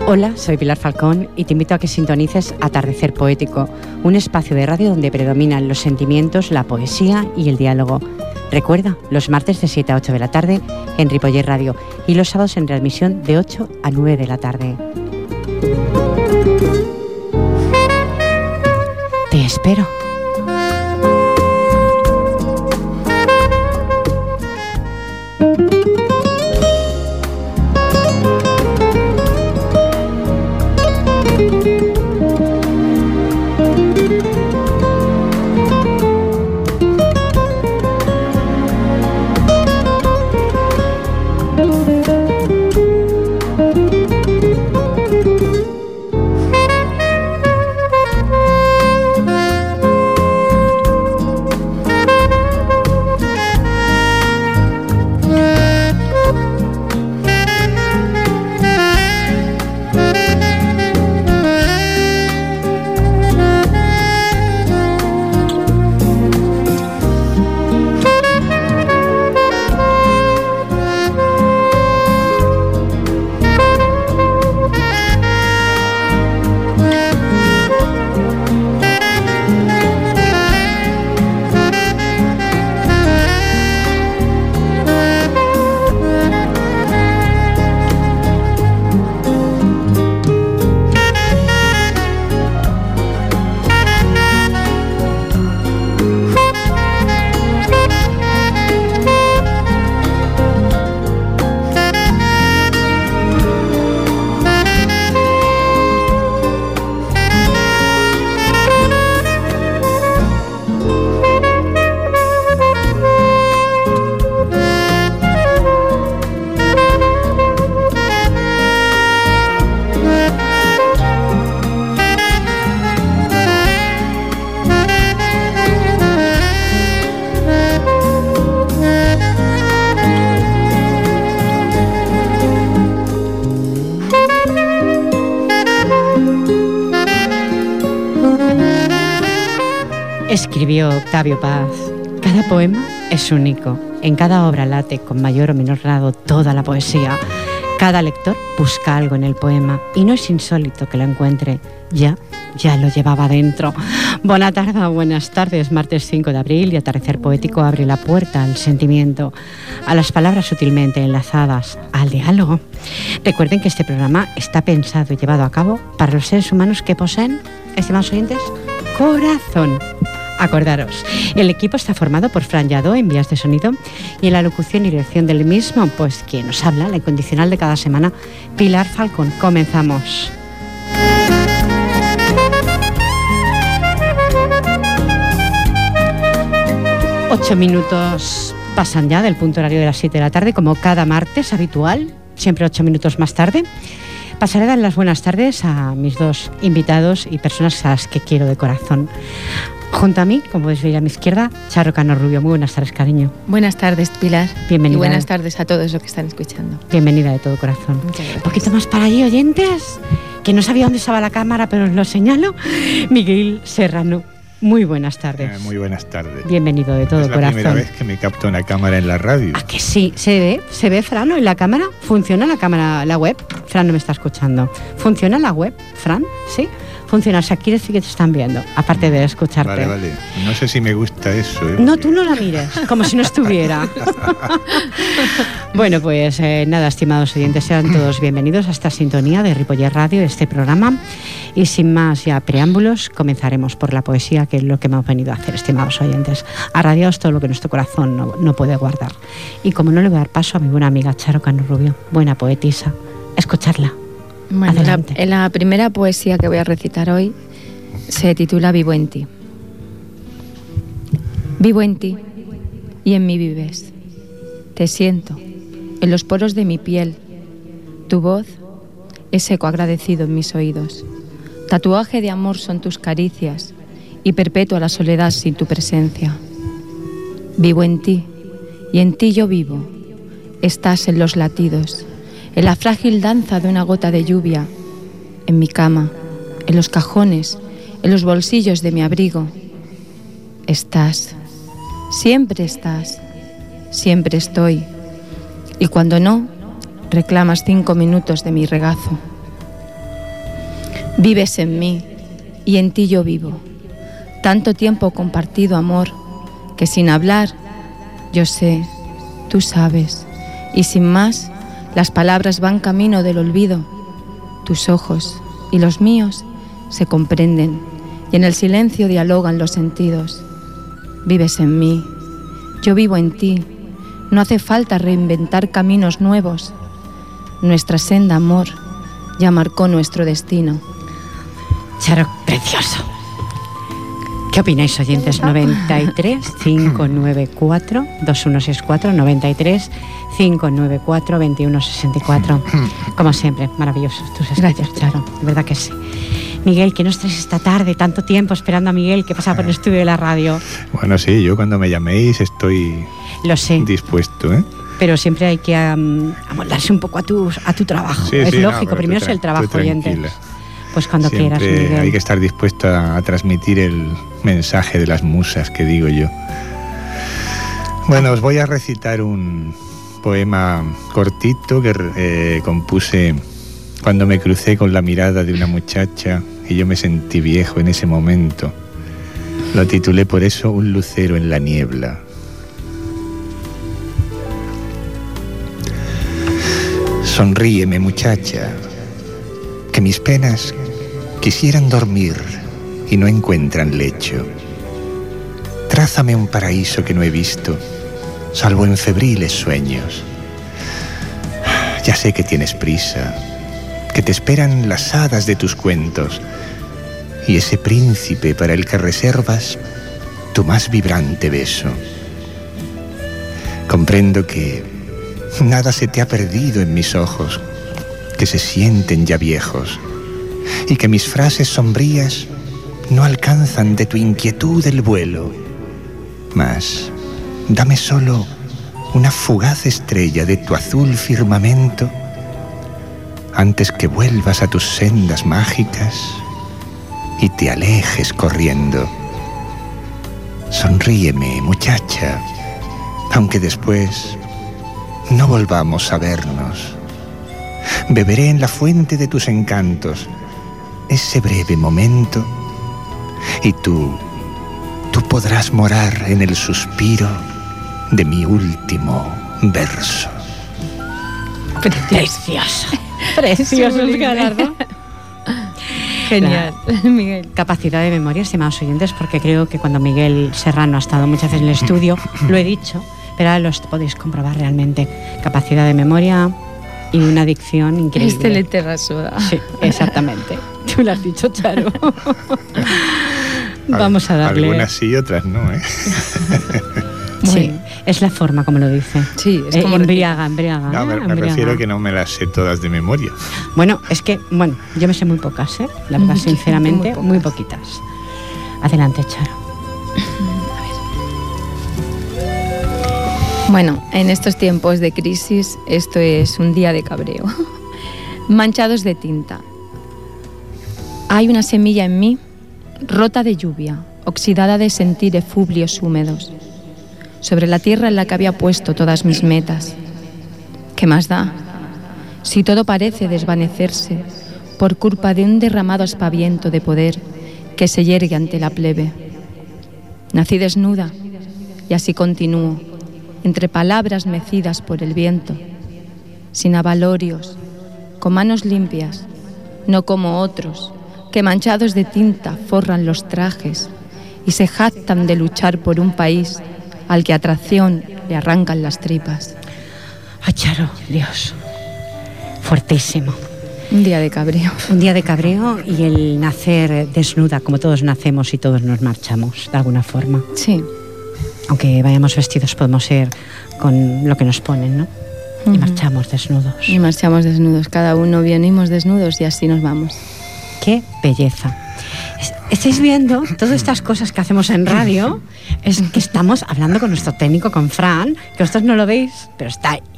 Hola, soy Pilar Falcón y te invito a que sintonices Atardecer Poético, un espacio de radio donde predominan los sentimientos, la poesía y el diálogo. Recuerda, los martes de 7 a 8 de la tarde en Ripollet Radio y los sábados en readmisión de 8 a 9 de la tarde. Te espero. Escribió Octavio Paz: cada poema es único, en cada obra late con mayor o menor grado toda la poesía. Cada lector busca algo en el poema y no es insólito que lo encuentre, ya lo llevaba dentro. Buenas tardes, martes 5 de abril y Atardecer Poético abre la puerta al sentimiento, a las palabras sutilmente enlazadas, al diálogo. Recuerden que este programa está pensado y llevado a cabo para los seres humanos que poseen, estimados oyentes, corazón. Acordaros, el equipo está formado por Fran Lladó en vías de sonido y en la locución y dirección del mismo, pues quien nos habla, la incondicional de cada semana, Pilar Falcón. Comenzamos. Ocho minutos pasan ya del punto horario de las 7 de la tarde, como cada martes habitual, siempre 8 minutos más tarde. Pasaré a dar las buenas tardes a mis dos invitados y personas a las que quiero de corazón. Junto a mí, como podéis ver a mi izquierda, Charo Cano Rubio. Muy buenas tardes, cariño. Buenas tardes, Pilar. Bienvenida. Y buenas tardes a todos los que están escuchando. Bienvenida de todo corazón. Muchas gracias. Un poquito más para allí, oyentes, que no sabía dónde estaba la cámara, pero os lo señalo. Miguel Serrano. Muy buenas tardes. Muy buenas tardes. Bienvenido de todo corazón. Es la primera vez que me capta una cámara en la radio. ¿A que sí? ¿Se ve, Fran, en la cámara? ¿Funciona la cámara, la web? Fran no me está escuchando. ¿Funciona la web, Fran? ¿Sí? Funciona, o sea, quiere decir que te están viendo, aparte de escucharte. Vale. No sé si me gusta eso. No, tú no la mires, como si no estuviera. Bueno, pues nada, estimados oyentes, sean todos bienvenidos a esta sintonía de Ripollet Radio, este programa. Y sin más ya preámbulos, comenzaremos por la poesía, que es lo que hemos venido a hacer, estimados oyentes. A radiaros todo lo que nuestro corazón no puede guardar. Y como no le voy a dar paso a mi buena amiga Charo Cano Rubio, buena poetisa, escucharla. Bueno, la primera poesía que voy a recitar hoy se titula Vivo en ti. Vivo en ti y en mí vives. Te siento en los poros de mi piel. Tu voz es eco agradecido en mis oídos. Tatuaje de amor son tus caricias y perpetua la soledad sin tu presencia. Vivo en ti y en ti yo vivo. Estás en los latidos, en la frágil danza de una gota de lluvia, en mi cama, en los cajones, en los bolsillos de mi abrigo. Estás, siempre estoy. Y cuando no, reclamas 5 minutos de mi regazo. Vives en mí y en ti yo vivo. Tanto tiempo compartido, amor, que sin hablar, yo sé, tú sabes, y sin más, las palabras van camino del olvido. Tus ojos y los míos se comprenden y en el silencio dialogan los sentidos. Vives en mí, yo vivo en ti, no hace falta reinventar caminos nuevos. Nuestra senda, amor, ya marcó nuestro destino. Charo, precioso. ¿Qué opináis, oyentes? 93 594 2164 93 594 2164. Como siempre, maravilloso. Tus escritos, Charo, de verdad que sí. Miguel, ¿qué nos traes esta tarde? Tanto tiempo esperando a Miguel que pasa por el estudio de la radio. Bueno, sí, yo cuando me llaméis estoy dispuesto, ¿eh? Pero siempre hay que amoldarse un poco a tu trabajo. Sí, es sí, lógico, primero es el trabajo, oyentes. Pues cuando siempre quieras, Miguel. Hay que estar dispuesto a transmitir el mensaje de las musas, que digo yo. Bueno, os voy a recitar un poema cortito que compuse cuando me crucé con la mirada de una muchacha y yo me sentí viejo en ese momento. Lo titulé por eso Un lucero en la niebla. Sonríeme, muchacha, que mis penas quisieran dormir y no encuentran lecho. Trázame un paraíso que no he visto, salvo en febriles sueños. Ya sé que tienes prisa, que te esperan las hadas de tus cuentos y ese príncipe para el que reservas tu más vibrante beso. Comprendo que nada se te ha perdido en mis ojos, que se sienten ya viejos, y que mis frases sombrías no alcanzan de tu inquietud el vuelo. Mas dame solo una fugaz estrella de tu azul firmamento antes que vuelvas a tus sendas mágicas y te alejes corriendo. Sonríeme, muchacha, aunque después no volvamos a vernos. Beberé en la fuente de tus encantos ese breve momento y tú podrás morar en el suspiro de mi último verso. Precioso. Precioso el galardón. Genial, Miguel. Capacidad de memoria, estimados oyentes, porque creo que cuando Miguel Serrano ha estado muchas veces en el estudio, lo he dicho, pero ahora lo podéis comprobar realmente. Capacidad de memoria y una dicción increíble. Excelente rasoda. Sí, exactamente. Tú lo has dicho, Charo. Vamos a darle. Algunas sí y otras no, ¿eh? Sí, es la forma como lo dice. Sí, es como embriaga. No, me refiero a que no me las sé todas de memoria. Bueno, es que, yo me sé muy pocas, ¿eh? La verdad, sinceramente, muy poquitas. Adelante, Charo. Bueno, en estos tiempos de crisis, esto es un día de cabreo. Manchados de tinta. Hay una semilla en mí, rota de lluvia, oxidada de sentir efluvios húmedos, sobre la tierra en la que había puesto todas mis metas. ¿Qué más da? Si todo parece desvanecerse por culpa de un derramado aspaviento de poder que se yergue ante la plebe. Nací desnuda y así continúo, entre palabras mecidas por el viento, sin avalorios, con manos limpias, no como otros, que manchados de tinta forran los trajes y se jactan de luchar por un país al que atracción le arrancan las tripas. ¡Ay, Charo! Dios, fuertísimo. Un día de cabreo. Un día de cabreo y el nacer desnuda, como todos nacemos y todos nos marchamos, de alguna forma. Sí. Aunque vayamos vestidos, podemos ir con lo que nos ponen, ¿no? Y marchamos desnudos. Y marchamos desnudos. Cada uno venimos desnudos y así nos vamos. ¡Qué belleza! Estáis viendo todas estas cosas que hacemos en radio, es que estamos hablando con nuestro técnico, con Fran, que vosotros no lo veis, pero está ahí.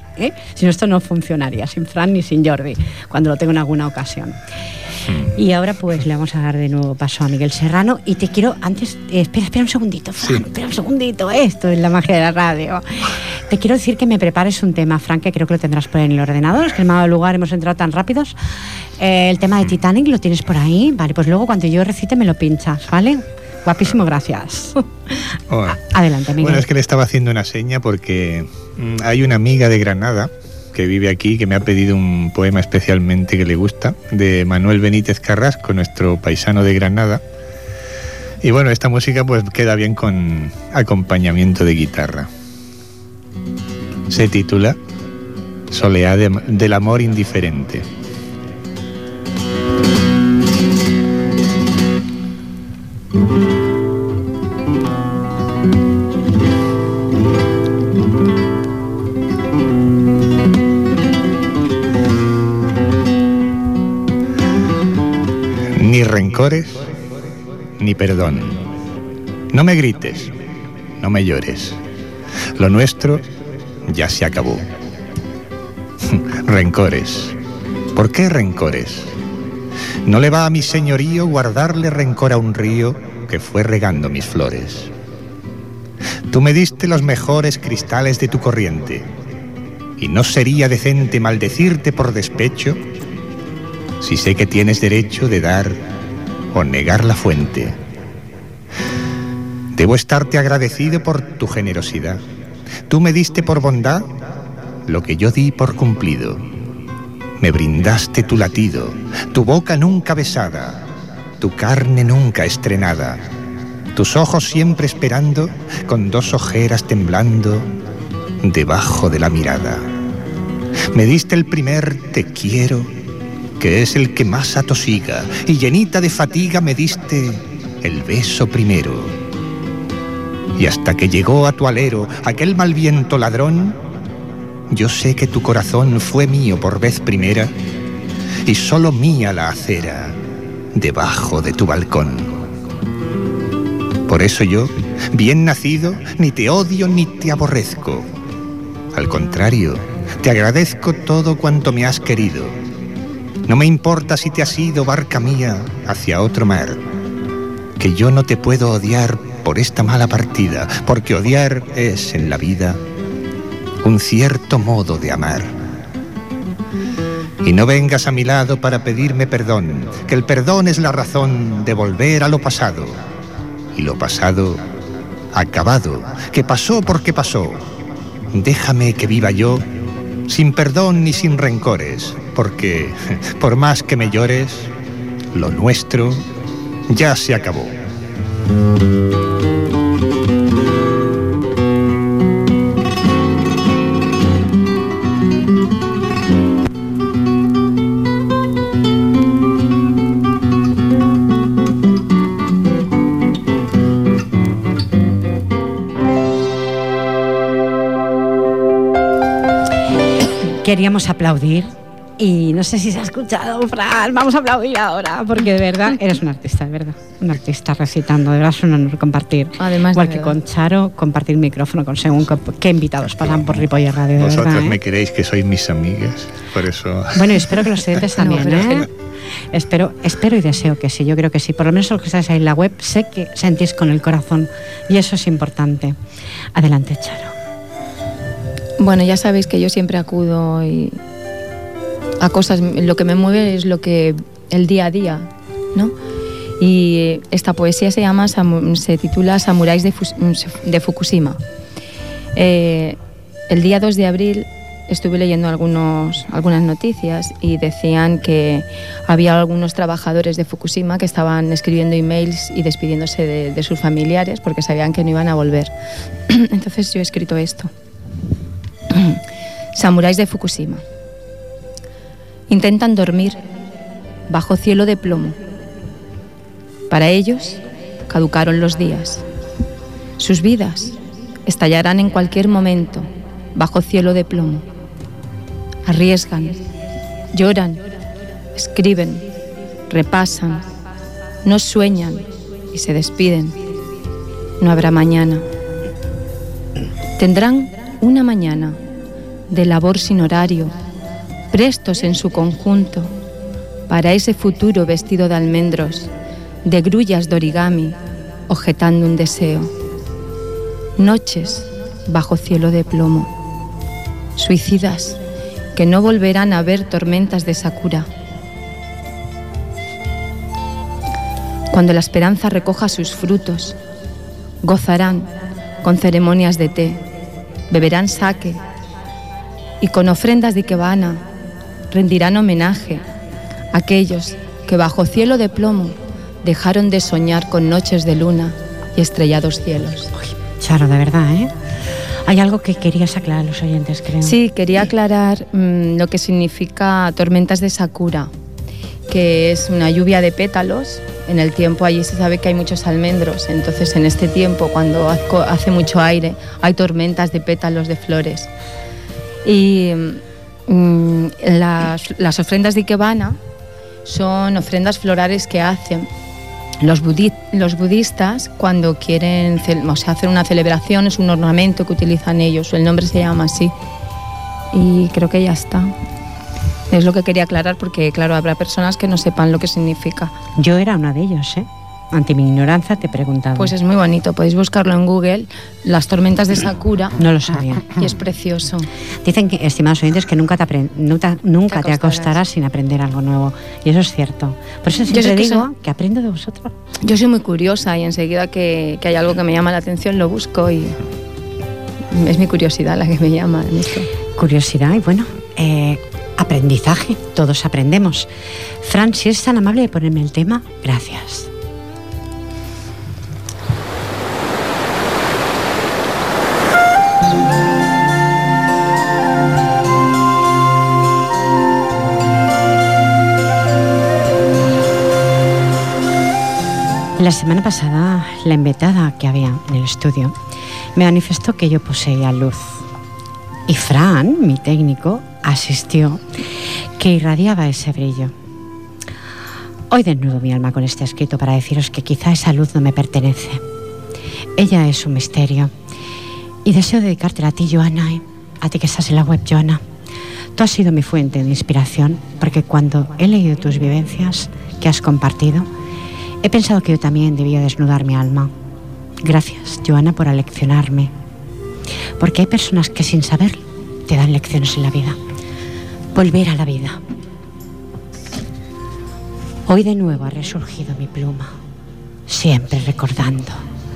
¿eh? Si no, esto no funcionaría, sin Fran ni sin Jordi, cuando lo tengo en alguna ocasión. Y ahora pues le vamos a dar de nuevo paso a Miguel Serrano y te quiero antes, espera un segundito, Fran, Sí. espera un segundito, esto es la magia de la radio. Te quiero decir que me prepares un tema, Fran, que creo que lo tendrás por ahí en el ordenador, es que en el malo lugar hemos entrado tan rápidos. El tema de Titanic lo tienes por ahí, vale, pues luego cuando yo recite me lo pinchas, ¿vale? Guapísimo, gracias. Adelante, Miguel. Bueno, es que le estaba haciendo una seña porque hay una amiga de Granada que vive aquí, que me ha pedido un poema especialmente que le gusta, de Manuel Benítez Carrasco, nuestro paisano de Granada. Y bueno, esta música pues queda bien con acompañamiento de guitarra. Se titula Soleá del amor indiferente. Ni rencores, ni perdón. No me grites, no me llores. Lo nuestro ya se acabó. Rencores. ¿Por qué rencores? No le va a mi señorío guardarle rencor a un río que fue regando mis flores. Tú me diste los mejores cristales de tu corriente, y no sería decente maldecirte por despecho si sé que tienes derecho de dar o negar la fuente. Debo estarte agradecido por tu generosidad. Tú me diste por bondad lo que yo di por cumplido. Me brindaste tu latido, tu boca nunca besada, tu carne nunca estrenada, tus ojos siempre esperando, con dos ojeras temblando debajo de la mirada. Me diste el primer te quiero, que es el que más atosiga, y llenita de fatiga me diste el beso primero. Y hasta que llegó a tu alero aquel mal viento ladrón, yo sé que tu corazón fue mío por vez primera, y solo mía la acera debajo de tu balcón. Por eso yo, bien nacido, ni te odio ni te aborrezco. Al contrario, te agradezco todo cuanto me has querido. No me importa si te has ido, barca mía, hacia otro mar, que yo no te puedo odiar por esta mala partida, porque odiar es en la vida un cierto modo de amar. Y no vengas a mi lado para pedirme perdón, que el perdón es la razón de volver a lo pasado. Y lo pasado, acabado, que pasó porque pasó. Déjame que viva yo, sin perdón ni sin rencores, porque, por más que me llores, lo nuestro ya se acabó. Queríamos aplaudir y no sé si se ha escuchado, Fran, vamos a aplaudir ahora, porque de verdad eres un artista, de verdad, un artista recitando, de verdad es un honor compartir, además, igual que con Charo, compartir micrófono con según qué invitados pasan por Ripoller Radio, de Vosotras verdad, me queréis que sois mis amigas, por eso... Bueno, y espero que los oyentes también, No, Espero y deseo que sí, yo creo que sí, por lo menos los que estáis ahí en la web, sé que sentís con el corazón y eso es importante. Adelante, Charo. Bueno, ya sabéis que yo siempre acudo a cosas, lo que me mueve es lo que el día a día, ¿no? Y esta poesía se titula Samuráis de Fukushima. El día 2 de abril estuve leyendo algunas noticias y decían que había algunos trabajadores de Fukushima que estaban escribiendo emails y despidiéndose de sus familiares porque sabían que no iban a volver. Entonces yo he escrito esto. Samuráis de Fukushima. Intentan dormir bajo cielo de plomo. Para ellos caducaron los días. Sus vidas estallarán en cualquier momento bajo cielo de plomo. Arriesgan, lloran, escriben, repasan, no sueñan y se despiden. No habrá mañana. Tendrán una mañana, de labor sin horario, prestos en su conjunto, para ese futuro vestido de almendros, de grullas de origami, objetando un deseo. Noches bajo cielo de plomo, suicidas que no volverán a ver tormentas de sakura. Cuando la esperanza recoja sus frutos, gozarán con ceremonias de té, beberán sake y con ofrendas de ikebana rendirán homenaje a aquellos que bajo cielo de plomo dejaron de soñar con noches de luna y estrellados cielos. Uy, Charo, de verdad, ¿eh? Hay algo que querías aclarar a los oyentes, creo. Sí, quería aclarar lo que significa tormentas de sakura, que es una lluvia de pétalos. En el tiempo allí se sabe que hay muchos almendros, entonces en este tiempo, cuando hace mucho aire, hay tormentas de pétalos de flores. Y las ofrendas de ikebana son ofrendas florales que hacen los budistas cuando quieren hacer una celebración. Es un ornamento que utilizan ellos, el nombre se llama así. Y creo que ya está. Es lo que quería aclarar porque, claro, habrá personas que no sepan lo que significa. Yo era una de ellos, ¿eh? Ante mi ignorancia te preguntaba. Pues es muy bonito, podéis buscarlo en Google, las tormentas de sakura. No lo sabía. Y es precioso. Dicen, que, estimados oyentes, que nunca te acostarás sin aprender algo nuevo. Y eso es cierto. Por eso siempre digo que aprendo de vosotros. Yo soy muy curiosa y enseguida que hay algo que me llama la atención lo busco y es mi curiosidad la que me llama en esto. Curiosidad y bueno, aprendizaje, todos aprendemos. Fran, si eres tan amable de ponerme el tema, gracias. La semana pasada, la invitada que había en el estudio me manifestó que yo poseía luz. Y Fran, mi técnico, asistió, que irradiaba ese brillo. Hoy desnudo mi alma con este escrito para deciros que quizá esa luz no me pertenece. Ella es un misterio. Y deseo dedicártela a ti, Joana, a ti que estás en la web, Joana. Tú has sido mi fuente de inspiración, porque cuando he leído tus vivencias que has compartido, he pensado que yo también debía desnudar mi alma. Gracias, Joana, por aleccionarme. Porque hay personas que sin saberlo te dan lecciones en la vida. Volver a la vida. Hoy de nuevo ha resurgido mi pluma, siempre recordando.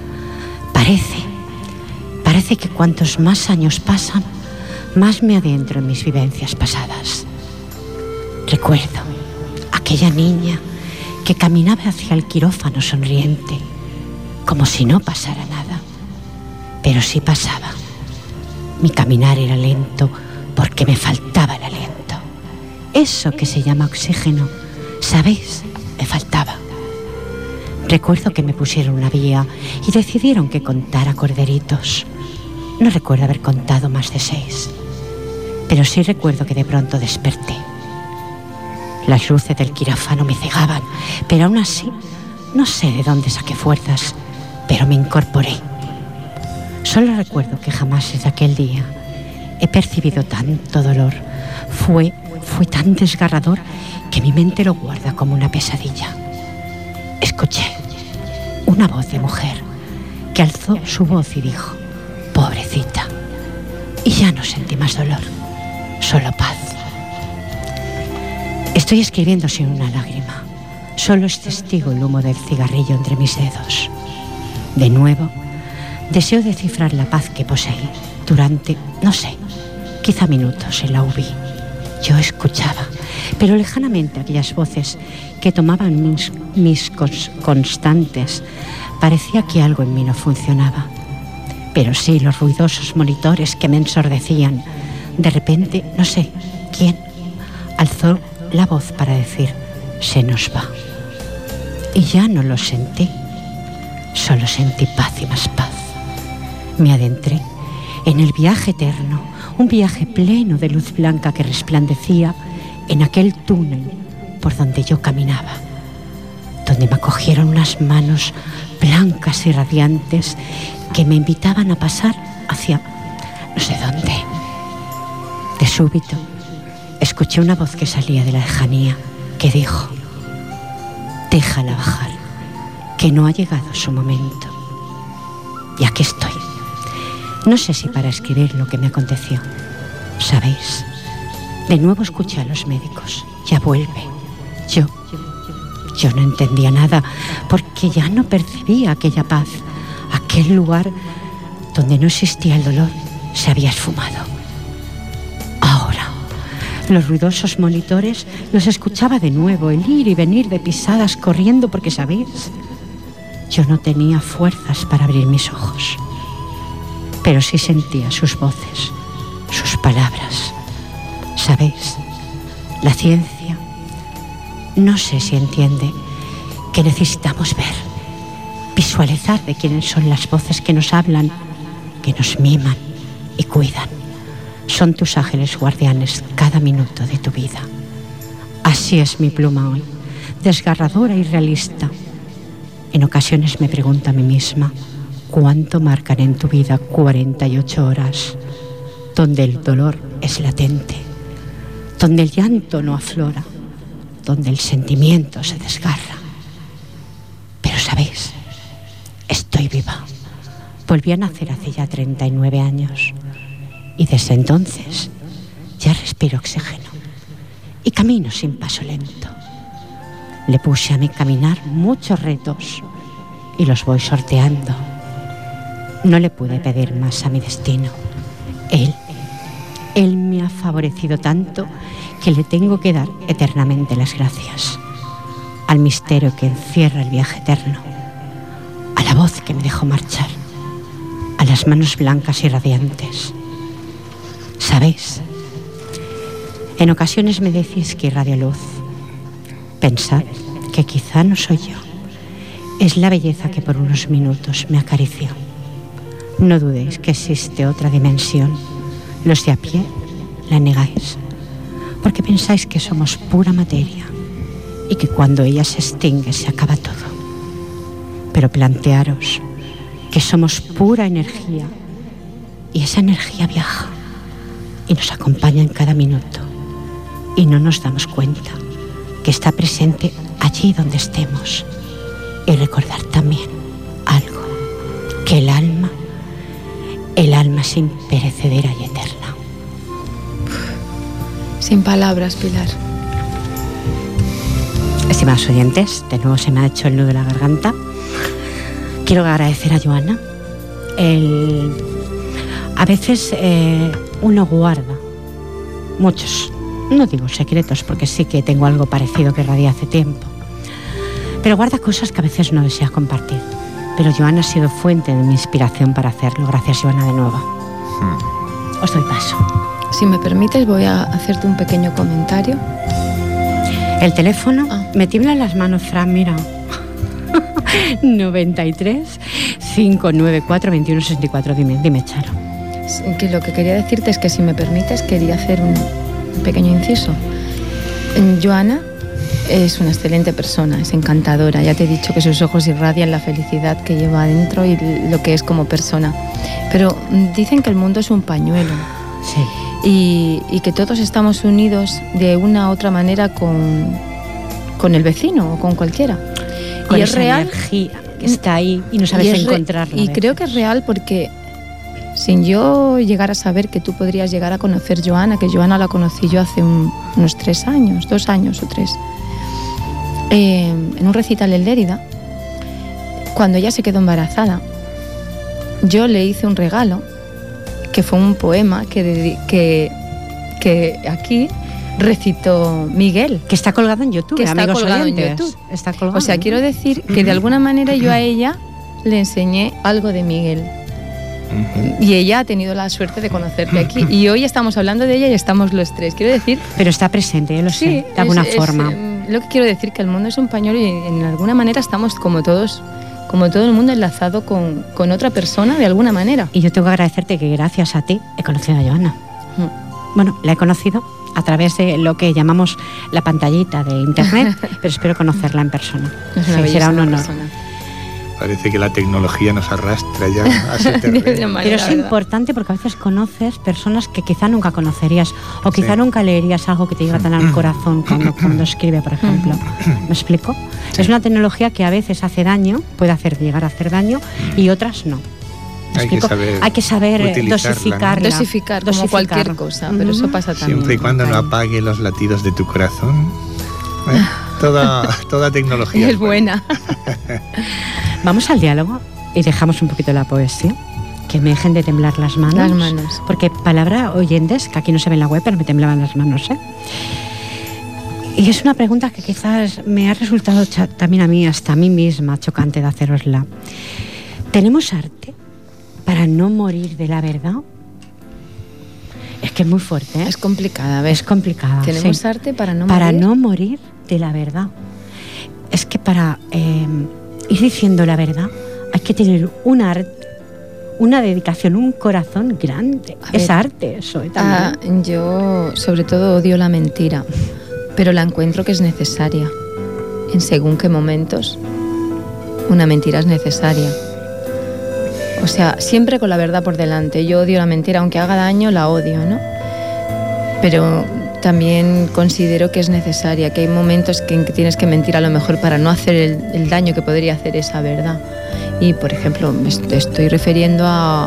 Parece que cuantos más años pasan, más me adentro en mis vivencias pasadas. Recuerdo aquella niña que caminaba hacia el quirófano sonriente, como si no pasara nada. Pero sí pasaba. Mi caminar era lento porque me faltaba el aliento. Eso que se llama oxígeno, ¿sabéis? Me faltaba. Recuerdo que me pusieron una vía y decidieron que contara corderitos. No recuerdo haber contado más de 6, pero sí recuerdo que de pronto desperté. Las luces del quirófano me cegaban, pero aún así no sé de dónde saqué fuerzas, pero me incorporé. Solo recuerdo que jamás desde aquel día he percibido tanto dolor. Fue tan desgarrador que mi mente lo guarda como una pesadilla. Escuché una voz de mujer que alzó su voz y dijo: pobrecita. Y ya no sentí más dolor, solo paz. Estoy escribiendo sin una lágrima. Solo es testigo el humo del cigarrillo entre mis dedos. De nuevo, deseo descifrar la paz que poseí durante, no sé, quizá minutos en la UBI. Yo escuchaba, pero lejanamente, aquellas voces que tomaban mis constantes. Parecía que algo en mí no funcionaba. Pero sí, los ruidosos monitores que me ensordecían. De repente, no sé quién, alzó la voz para decir: se nos va. Y ya no lo sentí, solo sentí paz y más paz. Me adentré en el viaje eterno, un viaje pleno de luz blanca que resplandecía en aquel túnel por donde yo caminaba, donde me acogieron unas manos blancas y radiantes que me invitaban a pasar hacia no sé dónde. De súbito, escuché una voz que salía de la lejanía, que dijo: déjala bajar, que no ha llegado su momento. Y aquí estoy. No sé si para escribir lo que me aconteció. ¿Sabéis? De nuevo escuché a los médicos. Ya vuelve. Yo no entendía nada, porque ya no percibía aquella paz. Aquel lugar donde no existía el dolor se había esfumado. Ahora, los ruidosos monitores los escuchaba de nuevo, el ir y venir de pisadas corriendo, porque, ¿sabéis? Yo no tenía fuerzas para abrir mis ojos, pero sí sentía sus voces, sus palabras. ¿Sabéis? La ciencia, no sé si entiende que necesitamos ver, visualizar de quiénes son las voces que nos hablan, que nos miman y cuidan. Son tus ángeles guardianes cada minuto de tu vida. Así es mi pluma hoy, desgarradora y realista. En ocasiones me pregunto a mí misma: ¿cuánto marcan en tu vida 48 horas donde el dolor es latente, donde el llanto no aflora, donde el sentimiento se desgarra? Pero, ¿sabéis? Estoy viva. Volví a nacer hace ya 39 años y desde entonces ya respiro oxígeno y camino sin paso lento. Le puse a mi caminar muchos retos y los voy sorteando. No le pude pedir más a mi destino. Él me ha favorecido tanto que le tengo que dar eternamente las gracias. Al misterio que encierra el viaje eterno, a la voz que me dejó marchar, a las manos blancas y radiantes. ¿Sabéis? En ocasiones me decís que irradio luz. Pensad que quizá no soy yo. Es la belleza que por unos minutos me acarició. No dudéis que existe otra dimensión. Los de a pie la negáis, porque pensáis que somos pura materia y que cuando ella se extingue se acaba todo. Pero plantearos que somos pura energía y esa energía viaja y nos acompaña en cada minuto y no nos damos cuenta que está presente allí donde estemos. Y recordar también algo, que el alma es imperecedera y eterna. Sin palabras, Pilar. Estimados oyentes, de nuevo se me ha hecho el nudo de la garganta. Quiero agradecer a Joana. A veces uno guarda muchos, no digo secretos, porque sí que tengo algo parecido que radié hace tiempo, pero guarda cosas que a veces no desea compartir. Pero Joana ha sido fuente de mi inspiración para hacerlo. Gracias, Joana, de nuevo. Os doy paso. Si me permites, voy a hacerte un pequeño comentario. El teléfono, me tiemblan las manos, Fran, mira. 93 594 2164. Dime, Charo. Que lo que quería decirte es que, si me permites, quería hacer un pequeño inciso. Joana es una excelente persona, es encantadora. Ya te he dicho que sus ojos irradian la felicidad que lleva adentro y lo que es como persona. Pero dicen que el mundo es un pañuelo. Sí. Y que todos estamos unidos de una u otra manera con el vecino o con cualquiera. Con y esa es real, energía que está ahí y no sabes encontrarla. Y creo que es real, porque sin yo llegar a saber que tú podrías llegar a conocer Joana, que Joana la conocí yo hace unos 3 años, 2 años o 3, en un recital en Lérida, cuando ella se quedó embarazada, yo le hice un regalo, que fue un poema que aquí recitó Miguel. Que está colgado en YouTube, que está colgado en YouTube. Está colgado. O sea, quiero decir que de alguna manera yo a ella le enseñé algo de Miguel. Y ella ha tenido la suerte de conocerte aquí. Y hoy estamos hablando de ella y estamos los 3. Quiero decir... Pero está presente, yo lo sé, de alguna forma. Lo que quiero decir, que el mundo es un pañuelo y en alguna manera estamos como todo el mundo enlazado con otra persona de alguna manera. Y yo tengo que agradecerte que gracias a ti he conocido a Joana. Bueno, la he conocido a través de lo que llamamos la pantallita de internet, pero espero conocerla en persona. Es una bellísima será un honor. Persona. Parece que la tecnología nos arrastra ya a ese terreno. Pero es importante porque a veces conoces personas que quizá nunca conocerías o quizá nunca leerías algo que te llega tan al corazón cuando escribe, por ejemplo. ¿Me explico? Sí. Es una tecnología que a veces hace daño, puede llegar a hacer daño y otras no. Hay que saber dosificarla. Dosificar, como cualquier cosa, pero eso pasa también. Siempre y cuando no apague los latidos de tu corazón. Toda tecnología es buena. Vamos al diálogo y dejamos un poquito la poesía. Que me dejen de temblar las manos. Las manos. Porque palabra oyentes, que aquí no se ve en la web, pero me temblaban las manos, ¿eh? Y es una pregunta que quizás me ha resultado también a mí, hasta a mí misma, chocante de hacerosla. ¿Tenemos arte para no morir de la verdad? Es que es muy fuerte, ¿eh? Es complicada, ¿ves? Es complicada. ¿Tenemos arte para no morir de la verdad? Es que para ir diciendo la verdad hay que tener un arte, una dedicación, un corazón grande. Es arte eso, también. Yo sobre todo odio la mentira, pero la encuentro que es necesaria. En según qué momentos una mentira es necesaria. O sea, siempre con la verdad por delante. Yo odio la mentira, aunque haga daño, la odio, ¿no? Pero también considero que es necesaria, que hay momentos en que tienes que mentir a lo mejor para no hacer el daño que podría hacer esa verdad. Y, por ejemplo, me estoy refiriendo a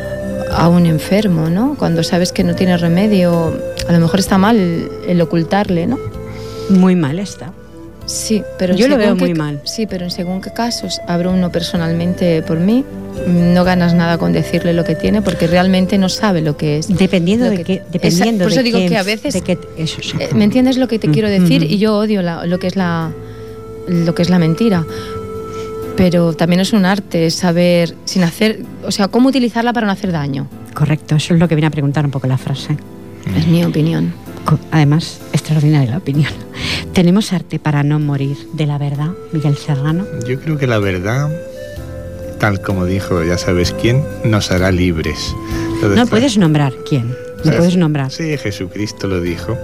un enfermo, ¿no? Cuando sabes que no tiene remedio, a lo mejor está mal el ocultarle, ¿no? Muy mal está. Sí, pero yo lo veo muy mal. Sí, pero en según qué casos, hablo uno personalmente por mí, no ganas nada con decirle lo que tiene porque realmente no sabe lo que es. Dependiendo de qué. Dependiendo por eso digo que a veces. ¿Me entiendes lo que te quiero decir? Y yo odio lo que es la mentira. Pero también es un arte saber sin hacer, o sea, cómo utilizarla para no hacer daño. Correcto, eso es lo que viene a preguntar un poco la frase. Es mi opinión. Además, extraordinaria la opinión. ¿Tenemos arte para no morir de la verdad, Miguel Serrano? Yo creo que la verdad, tal como dijo ya sabes quién, nos hará libres. No puedes nombrar quién. No puedes nombrar. Sí, Jesucristo lo dijo.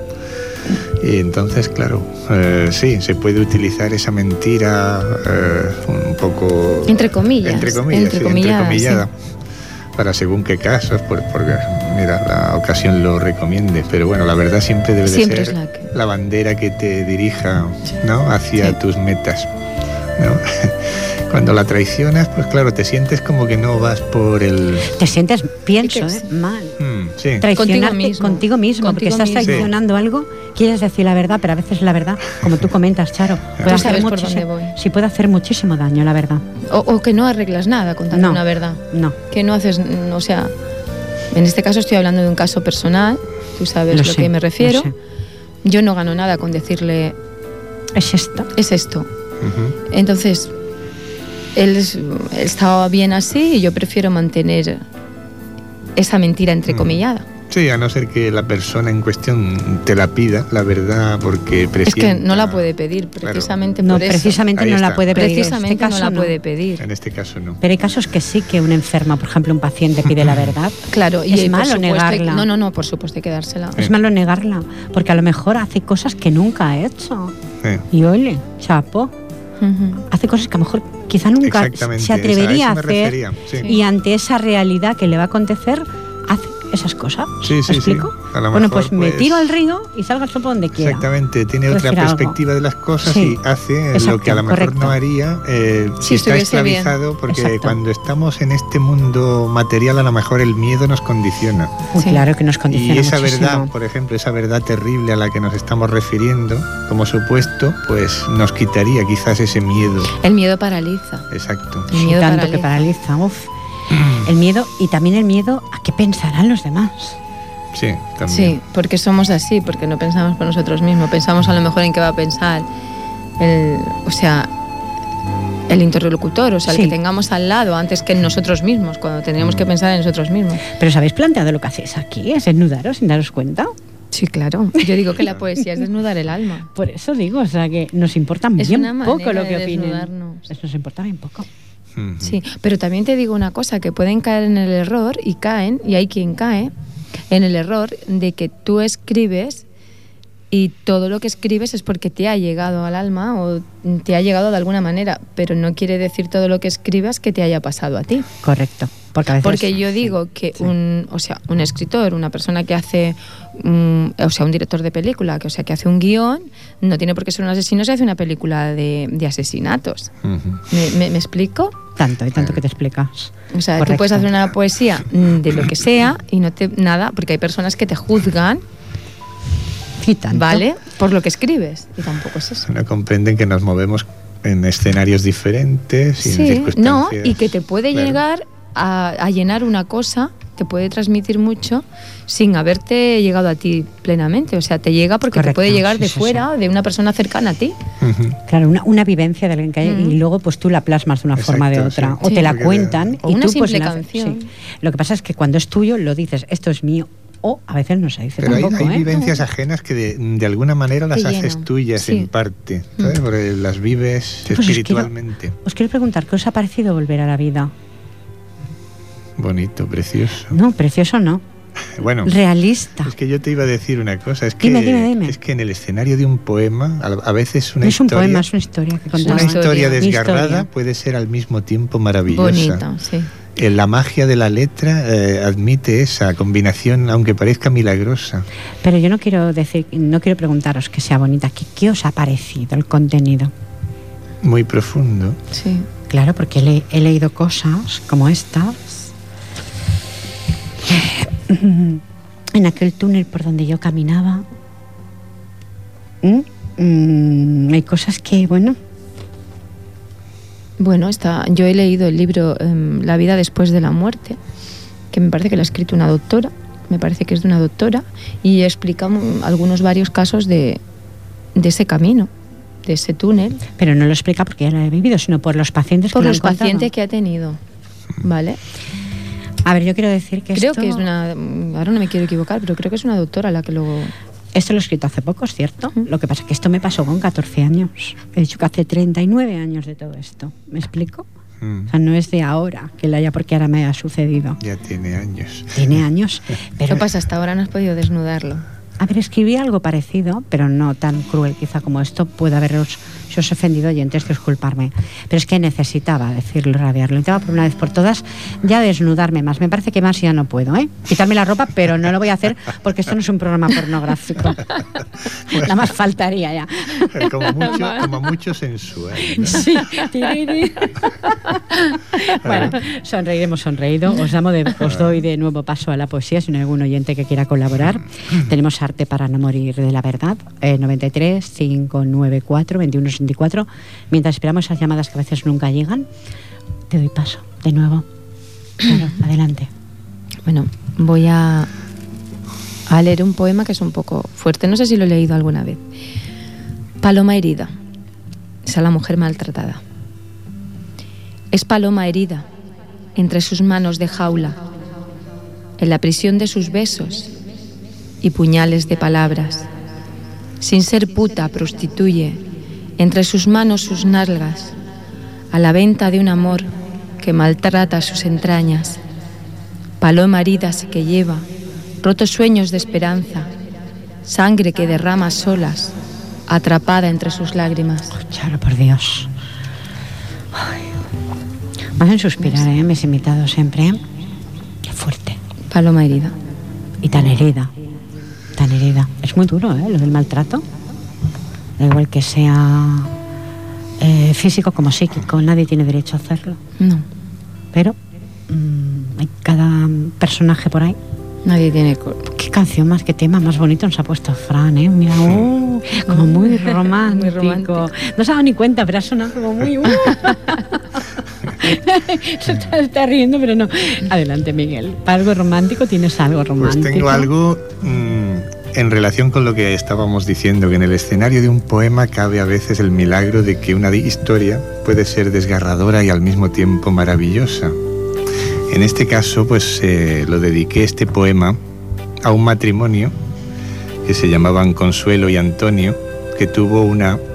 Y entonces, claro, sí, se puede utilizar esa mentira un poco... Entre comillas. Entrecomillada. Sí. Para según qué casos, porque mira, la ocasión lo recomiende, pero bueno, la verdad siempre debe de ser la bandera que te dirija, ¿no? Hacia tus metas, ¿no? Cuando la traicionas, pues claro, te sientes como que no vas por el... Te sientes, pienso, mal. Sí. Traicionarte contigo mismo porque estás traicionando algo, quieres decir la verdad, pero a veces la verdad, como tú comentas, Charo, puede hacer por dónde voy. Sí, puede hacer muchísimo daño, la verdad. O que no arreglas nada contando una verdad. No. Que no haces, o sea, en este caso estoy hablando de un caso personal, tú sabes lo que me refiero. Lo sé. Yo no gano nada con decirle... Es esto. Es esto. Uh-huh. Entonces... Él estaba bien así y yo prefiero mantener esa mentira entrecomillada. Sí, a no ser que la persona en cuestión te la pida, la verdad, porque presienta... Es que no la puede pedir, precisamente claro. por eso. Precisamente no la puede pedir. Precisamente en este caso no la puede pedir. En este caso no. Pero hay casos que sí, que un enfermo, por ejemplo, un paciente pide la verdad. Claro, y es malo negarla. No, por supuesto hay que dársela. Es malo negarla, porque a lo mejor hace cosas que nunca ha hecho. Y ole, chapo. Hace cosas que a lo mejor quizá nunca se atrevería a hacer y ante esa realidad que le va a acontecer hace esas cosas. ¿Me explico? A lo bueno, mejor, pues me tiro al río y salga el sol por donde quiera. Exactamente, tiene otra perspectiva de las cosas y hace lo que a lo mejor no haría si está esclavizado, bien. Porque cuando estamos en este mundo material a lo mejor el miedo nos condiciona. Claro que nos condiciona. Y esa muchísimo. verdad, por ejemplo, esa verdad terrible a la que nos estamos refiriendo como supuesto, pues nos quitaría quizás ese miedo. El miedo paraliza. Exacto. El miedo tanto que paraliza. El miedo y también el miedo a qué pensarán los demás. Sí, también. Sí, porque somos así, porque no pensamos por nosotros mismos, pensamos a lo mejor en qué va a pensar el interlocutor, el que tengamos al lado antes que en nosotros mismos, cuando tendríamos que pensar en nosotros mismos. Pero ¿os habéis planteado lo que hacéis aquí? ¿Es desnudaros sin daros cuenta? Sí, claro. Yo digo que la poesía es desnudar el alma. Por eso digo, o sea, que nos importa bien poco lo que opinen. Nos importa bien poco. Sí, pero también te digo una cosa, que pueden caer en el error, y hay quien cae en el error de que tú escribes Y todo lo que escribes es porque te ha llegado al alma o te ha llegado de alguna manera, pero no quiere decir todo lo que escribas que te haya pasado a ti. Correcto. Porque yo digo que un escritor, una persona que hace, un director de película, que hace un guión, no tiene por qué ser un asesino si hace una película de asesinatos. ¿Me explico? Tanto que te explicas. O sea, Correcto. tú puedes hacer una poesía de lo que sea y nada, porque hay personas que te juzgan. Y tanto. ¿Vale? Por lo que escribes. Y tampoco es eso. No comprenden que nos movemos en escenarios diferentes y en circunstancias. No, y que te puede llegar a llenar una cosa, te puede transmitir mucho sin haberte llegado a ti plenamente. O sea, te llega porque te puede llegar de fuera, de una persona cercana a ti. Claro, una vivencia de alguien que hay y luego pues tú la plasmas de una forma o de otra. O te la cuentan. O y una tú, simple pues, canción. Lo que pasa es que cuando es tuyo lo dices, esto es mío. O a veces no se dice. Pero tampoco, hay vivencias ajenas que de alguna manera las haces tuyas en parte, ¿sabes? Porque las vives espiritualmente. Os quiero preguntar, ¿qué os ha parecido volver a la vida? Bonito, precioso. No, precioso no. Bueno, realista. Es que yo te iba a decir una cosa, es que dime. Es que en el escenario de un poema, a veces una no es historia... un poema, es una historia que contaba. Una historia desgarrada puede ser al mismo tiempo maravillosa. Bonita, sí. La magia de la letra admite esa combinación, aunque parezca milagrosa. Pero yo no quiero preguntaros que sea bonita. ¿Qué os ha parecido el contenido? Muy profundo. Sí. Claro, porque he leído cosas como estas. En aquel túnel por donde yo caminaba. Hay cosas que, bueno... Bueno, yo he leído el libro La vida después de la muerte, que me parece que lo ha escrito una doctora, me parece que es de una doctora, y explica varios casos de ese camino, de ese túnel. Pero no lo explica porque ya lo he vivido, sino por los pacientes que los pacientes que ha tenido, ¿vale? A ver, yo quiero decir que creo que es ahora no me quiero equivocar, pero creo que es una doctora la que lo... Esto lo he escrito hace poco, es cierto. Lo que pasa es que esto me pasó con 14 años. He dicho que hace 39 años de todo esto. ¿Me explico? O sea, no es de ahora, que la haya porque ahora me ha sucedido. Ya tiene años. Tiene años. Pero ¿qué pasa? Hasta ahora no has podido desnudarlo. A ver, escribí algo parecido, pero no tan cruel quizá como esto. Puede haberos, si os he ofendido, oyentes, disculparme. Pero es que necesitaba decirlo, rabiarlo. Necesitaba por una vez por todas ya desnudarme más. Me parece que más ya no puedo, ¿eh? Quitarme la ropa, pero no lo voy a hacer porque esto no es un programa pornográfico. Bueno, nada más faltaría ya. Como mucho sensual, ¿no? Sí. Bueno, sonreiremos sonreído. Os doy de nuevo paso a la poesía, si no hay algún oyente que quiera colaborar. Tenemos Arte para no morir de la verdad, 93 594 2164. Mientras esperamos esas llamadas que a veces nunca llegan, te doy paso de nuevo. Claro, adelante. Bueno, voy a leer un poema que es un poco fuerte, no sé si lo he leído alguna vez. Paloma herida, es a la mujer maltratada. Es paloma herida entre sus manos de jaula, en la prisión de sus besos y puñales de palabras. Sin ser puta, prostituye entre sus manos sus nalgas, a la venta de un amor que maltrata sus entrañas. Paloma herida que lleva rotos sueños de esperanza, sangre que derrama solas, atrapada entre sus lágrimas. Charo, por Dios. Ay. Me hacen suspirar, mis invitados siempre. Qué fuerte. Paloma herida. Y tan herida. Tan herida. Es muy duro, lo del maltrato. Da igual que sea físico como psíquico, nadie tiene derecho a hacerlo. No. Pero hay cada personaje por ahí. Nadie tiene... Qué canción más, qué tema más bonito nos ha puesto Fran, Mira, como muy romántico. Muy romántico. No se ha dado ni cuenta, pero ha sonado como muy... Se está riendo, pero no. Adelante, Miguel. ¿Para algo romántico tienes algo romántico? Pues tengo algo en relación con lo que estábamos diciendo, que en el escenario de un poema cabe a veces el milagro de que una historia puede ser desgarradora y al mismo tiempo maravillosa. En este caso, pues lo dediqué este poema a un matrimonio que se llamaban Consuelo y Antonio, que tuvo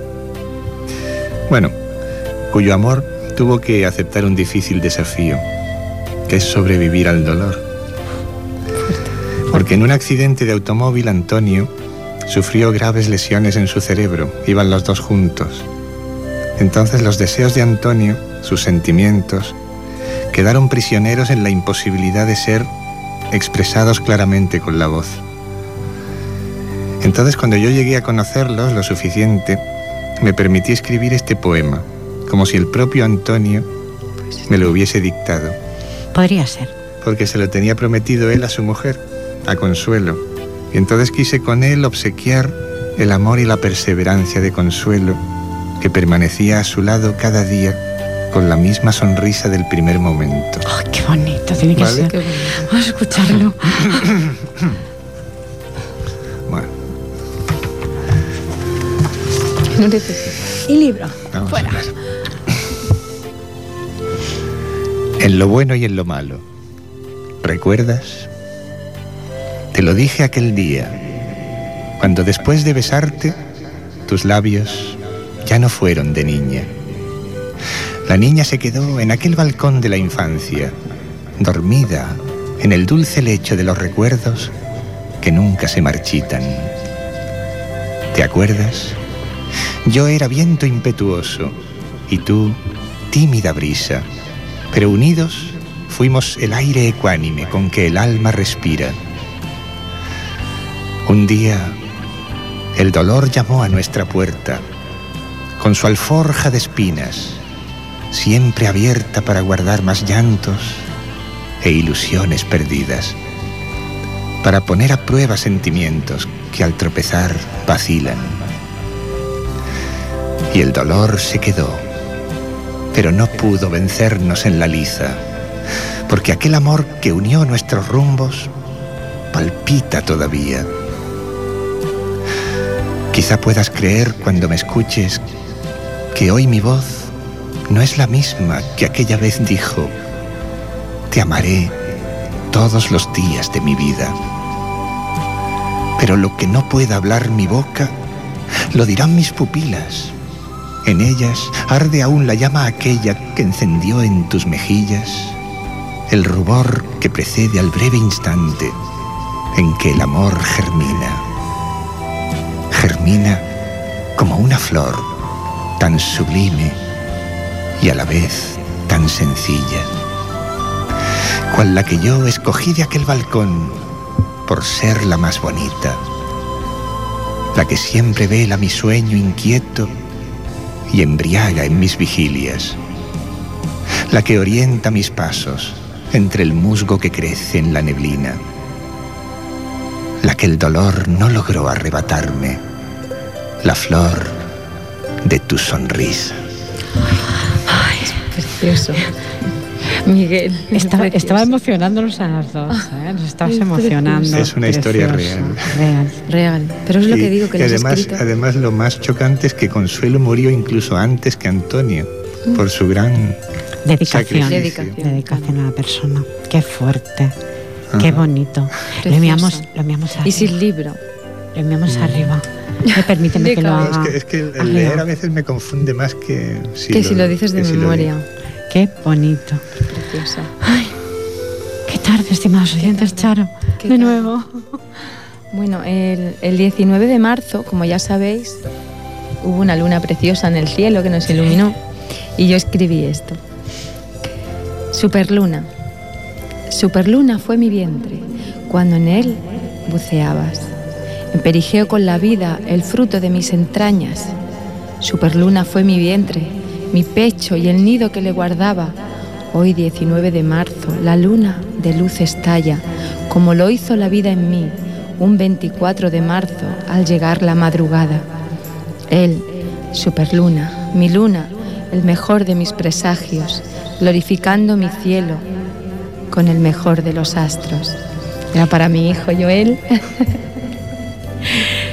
cuyo amor tuvo que aceptar un difícil desafío, que es sobrevivir al dolor. Porque en un accidente de automóvil Antonio sufrió graves lesiones en su cerebro, iban los dos juntos. Entonces los deseos de Antonio, sus sentimientos, quedaron prisioneros en la imposibilidad de ser expresados claramente con la voz. Entonces, cuando yo llegué a conocerlos lo suficiente, me permití escribir este poema, como si el propio Antonio me lo hubiese dictado. Podría ser. Porque se lo tenía prometido él a su mujer, a Consuelo. Y entonces quise con él obsequiar el amor y la perseverancia de Consuelo, que permanecía a su lado cada día con la misma sonrisa del primer momento. ¡Oh, qué bonito! Tiene que ser. Qué bonito. Vamos a escucharlo. Bueno, Y libro. vamos Fuera. a ver. En lo bueno y en lo malo. ¿Recuerdas? Te lo dije aquel día, cuando después de besarte, tus labios ya no fueron de niña. La niña se quedó en aquel balcón de la infancia, dormida en el dulce lecho de los recuerdos que nunca se marchitan. ¿Te acuerdas? Yo era viento impetuoso y tú, tímida brisa, pero unidos fuimos el aire ecuánime con que el alma respira. Un día, el dolor llamó a nuestra puerta, con su alforja de espinas, siempre abierta para guardar más llantos e ilusiones perdidas, para poner a prueba sentimientos que al tropezar vacilan. Y el dolor se quedó, pero no pudo vencernos en la liza, porque aquel amor que unió nuestros rumbos palpita todavía. Quizá puedas creer cuando me escuches que hoy mi voz no es la misma que aquella vez dijo: te amaré todos los días de mi vida. Pero lo que no pueda hablar mi boca, lo dirán mis pupilas. En ellas arde aún la llama aquella que encendió en tus mejillas el rubor que precede al breve instante en que el amor germina. Germina como una flor tan sublime y a la vez tan sencilla, cual la que yo escogí de aquel balcón por ser la más bonita, la que siempre vela mi sueño inquieto y embriaga en mis vigilias, la que orienta mis pasos entre el musgo que crece en la neblina, la que el dolor no logró arrebatarme, la flor de tu sonrisa. Ay, precioso. Miguel. Estaba emocionándonos a las dos, ¿eh? Nos estabas Es emocionando. Es una historia Precioso. real. Real. Pero es lo que digo, que lo has además, escrito. además lo más chocante es que Consuelo murió incluso antes que Antonio, por su gran Dedicación. sacrificio. Dedicación a la persona. Qué fuerte. Ajá. Qué bonito. Lo Precioso. enviamos arriba. Y sin libro. Lo enviamos arriba. Permíteme De que lo cabeza. haga. Es que el arriba. leer a veces me confunde más que Que si lo dices de que si lo memoria. digo. Qué bonito. Precioso. Qué tarde, estimados oyentes, Charo. Qué De tarde. nuevo. Bueno, el 19 de marzo, como ya sabéis, hubo una luna preciosa en el cielo que nos iluminó y yo escribí esto. Superluna. Superluna fue mi vientre cuando en él buceabas. Emperijeo con la vida el fruto de mis entrañas. Superluna fue mi vientre, mi pecho y el nido que le guardaba. Hoy 19 de marzo, la luna de luz estalla, como lo hizo la vida en mí, un 24 de marzo, al llegar la madrugada. Él, superluna, mi luna, el mejor de mis presagios, glorificando mi cielo con el mejor de los astros. Era para mi hijo Joel.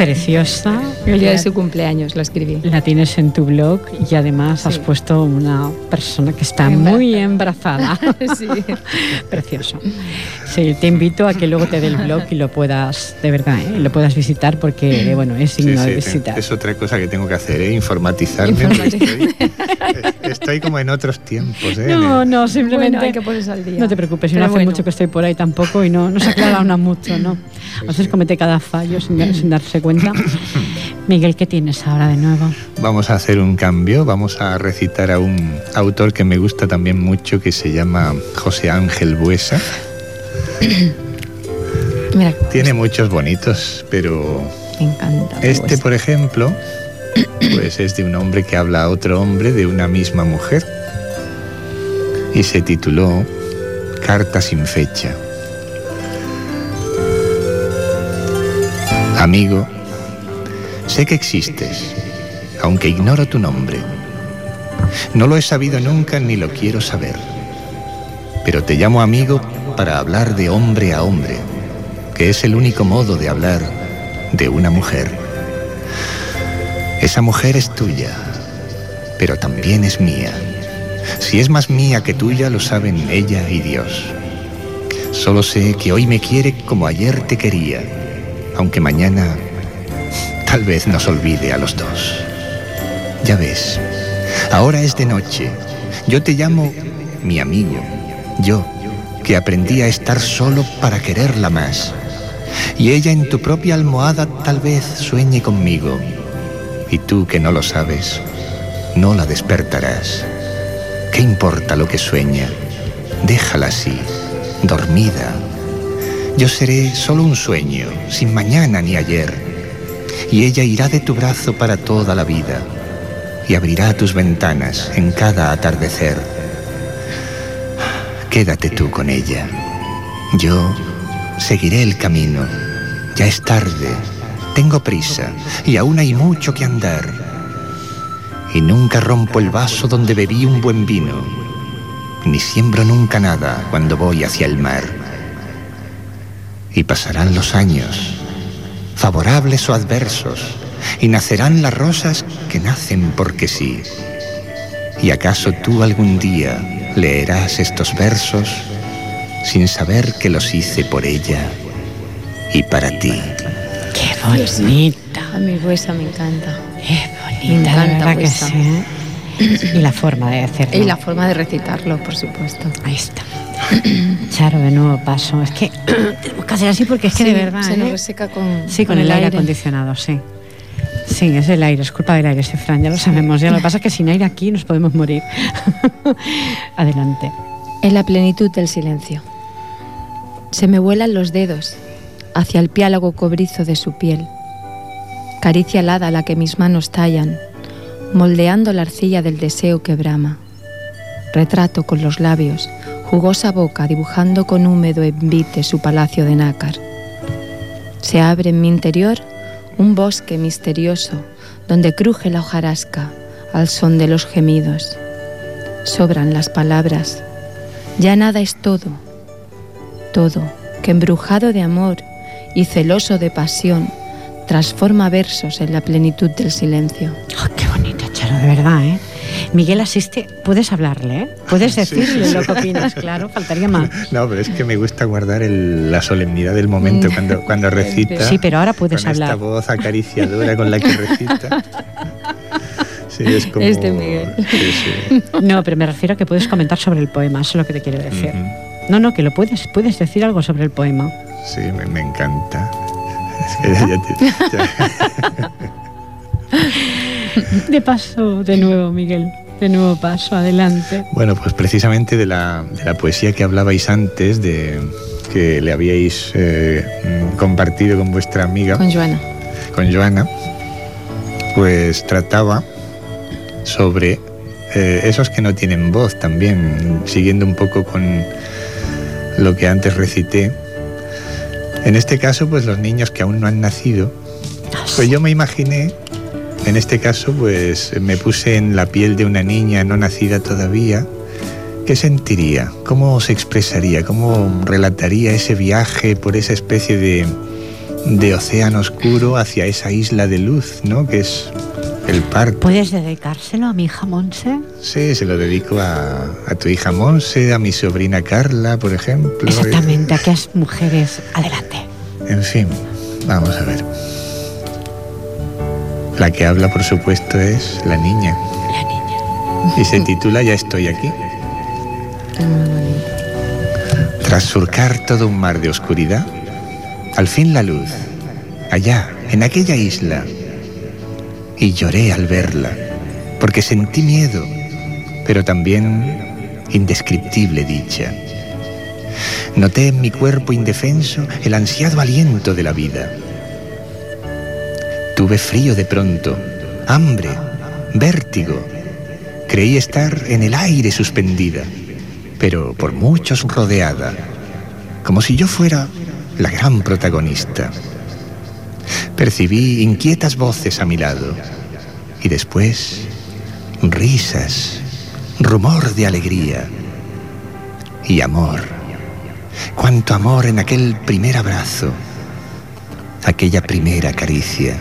preciosa. El día de su cumpleaños lo escribí. La tienes en tu blog y además has puesto una persona que está muy embarazada. Sí. Precioso. Sí, te invito a que luego te dé el blog y lo puedas, de verdad, lo puedas visitar porque, bueno, es digno de visitar. Es otra cosa que tengo que hacer, informatizarme. Estoy como en otros tiempos. No, simplemente hay que ponerse al día. No te preocupes, yo no hace mucho que estoy por ahí tampoco y no se aclara una mucho, ¿no? A veces comete cada fallo sin darse cuenta. Miguel, ¿qué tienes ahora de nuevo? Vamos a hacer un cambio, vamos a recitar a un autor que me gusta también mucho, que se llama José Ángel Buesa. Mira, tiene muchos bonitos, pero me encanta. Este, por ejemplo, pues es de un hombre que habla a otro hombre de una misma mujer y se tituló Carta sin fecha. Amigo, sé que existes, aunque ignoro tu nombre. No lo he sabido nunca ni lo quiero saber. Pero te llamo amigo para hablar de hombre a hombre, que es el único modo de hablar de una mujer. Esa mujer es tuya, pero también es mía. Si es más mía que tuya, lo saben ella y Dios. Solo sé que hoy me quiere como ayer te quería, aunque mañana tal vez nos olvide a los dos. Ya ves, ahora es de noche. Yo te llamo mi amigo. Yo, que aprendí a estar solo para quererla más. Y ella en tu propia almohada tal vez sueñe conmigo. Y tú, que no lo sabes, no la despertarás. ¿Qué importa lo que sueña? Déjala así, dormida. Yo seré solo un sueño, sin mañana ni ayer. Y ella irá de tu brazo para toda la vida. Y abrirá tus ventanas en cada atardecer. Quédate tú con ella. Yo seguiré el camino. Ya es tarde, tengo prisa y aún hay mucho que andar. Y nunca rompo el vaso donde bebí un buen vino, ni siembro nunca nada cuando voy hacia el mar. Y pasarán los años, favorables o adversos, y nacerán las rosas que nacen porque sí. ¿Y acaso tú algún día leerás estos versos sin saber que los hice por ella y para ti? ¡Qué bonita! A mi Buesa me encanta. ¡Qué bonita! Me encanta, que sí. Y la forma de hacerlo. Y la forma de recitarlo, por supuesto. Ahí está. Charo, de nuevo paso. Es que tenemos que hacer así porque es que de verdad se nos reseca con el aire acondicionado, sí. Sí, es el aire, es culpa del aire, Fran, ya lo sabemos. Ya lo que pasa es que sin aire aquí nos podemos morir. Adelante. En la plenitud del silencio. Se me vuelan los dedos hacia el piálogo cobrizo de su piel. Caricia alada a la que mis manos tallan, moldeando la arcilla del deseo que brama. Retrato con los labios, jugosa boca dibujando con húmedo envite su palacio de nácar. Se abre en mi interior un bosque misterioso donde cruje la hojarasca al son de los gemidos. Sobran las palabras. Ya nada es todo. Todo que embrujado de amor y celoso de pasión transforma versos en la plenitud del silencio. Oh, qué bonita, Charo, de verdad, ¿eh? Miguel asiste, puedes hablarle, ¿eh? Puedes decirle lo que opinas, claro, faltaría más. No, pero es que me gusta guardar la solemnidad del momento cuando recita. Sí, pero ahora puedes con hablar. Esta voz acariciadora con la que recita. Sí, es como... Miguel. Sí. No, pero me refiero a que puedes comentar sobre el poema, eso es lo que te quiero decir. No, que lo puedes decir algo sobre el poema. Sí, me encanta. Es que De paso, de nuevo, Miguel. De nuevo paso, adelante. Bueno, pues precisamente de la poesía que hablabais antes, que le habíais compartido con vuestra amiga. Con Joana. Pues trataba sobre esos que no tienen voz también, siguiendo un poco con lo que antes recité. En este caso, pues los niños que aún no han nacido. Pues yo me imaginé, en este caso, pues me puse en la piel de una niña no nacida todavía. ¿Qué sentiría? ¿Cómo se expresaría? ¿Cómo relataría ese viaje por esa especie de océano oscuro hacia esa isla de luz, ¿no? Que es el parto. ¿Puedes dedicárselo a mi hija Monse? Sí, se lo dedico a tu hija Monse, a mi sobrina Carla, por ejemplo. Exactamente, a aquellas mujeres. Adelante. En fin, vamos a ver. La que habla, por supuesto, es la niña. La niña. Y se titula Ya estoy aquí. Tras surcar todo un mar de oscuridad, al fin la luz, allá, en aquella isla. Y lloré al verla, porque sentí miedo, pero también indescriptible dicha. Noté en mi cuerpo indefenso el ansiado aliento de la vida. Tuve frío de pronto, hambre, vértigo. Creí estar en el aire suspendida, pero por muchos rodeada, como si yo fuera la gran protagonista. Percibí inquietas voces a mi lado y después risas, rumor de alegría y amor. Cuánto amor en aquel primer abrazo, aquella primera caricia.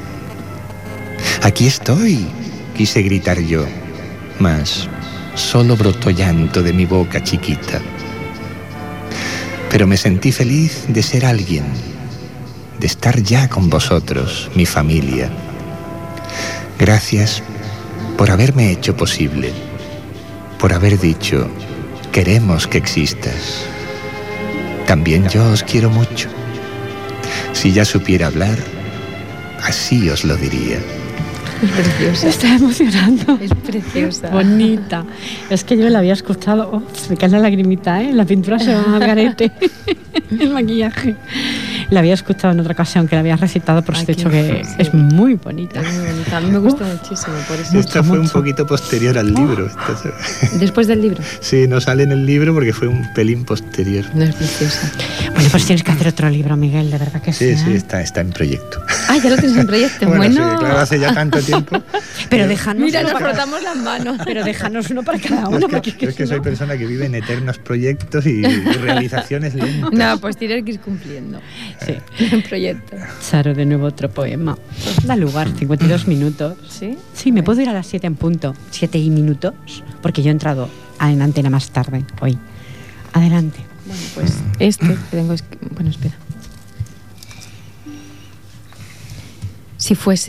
Aquí estoy, quise gritar yo, mas solo brotó llanto de mi boca chiquita. Pero me sentí feliz de ser alguien, de estar ya con vosotros, mi familia. Gracias por haberme hecho posible, por haber dicho, queremos que existas. También yo os quiero mucho. Si ya supiera hablar, así os lo diría. Es preciosa. Me está emocionando. Es preciosa. Bonita. Es que yo la había escuchado. Oh, se me cae la lagrimita, ¿eh? La pintura se va al garete. El maquillaje. La había escuchado en otra ocasión que la había recitado, por eso he dicho que sí. es muy bonita. Es muy bonita. A mí me gusta muchísimo, por eso. Esta fue un mucho. poquito posterior al libro. Después del libro. Sí, no sale en el libro porque fue un pelín posterior. No es preciosa. Bueno, pues tienes que hacer otro libro, Miguel, de verdad que sí. Sí, sí, ¿eh? está en proyecto. Ah, ya lo tienes en proyecto. Bueno, Bueno. sí, claro, hace ya tanto tiempo. Pero déjanos Mira, uno nos para frotamos las manos. Pero déjanos uno para cada uno. Porque Yo es que si soy no- persona que vive en eternos proyectos y realizaciones lentas. No, pues tienes que ir cumpliendo. Sí. En proyecto. Charo, de nuevo otro poema. Da lugar, 52 minutos. ¿Sí? Sí, me puedo ir a las 7 en punto. 7 y minutos, porque yo he entrado en antena más tarde hoy. Adelante. Bueno, pues este que tengo es... Bueno, espera. Si fuese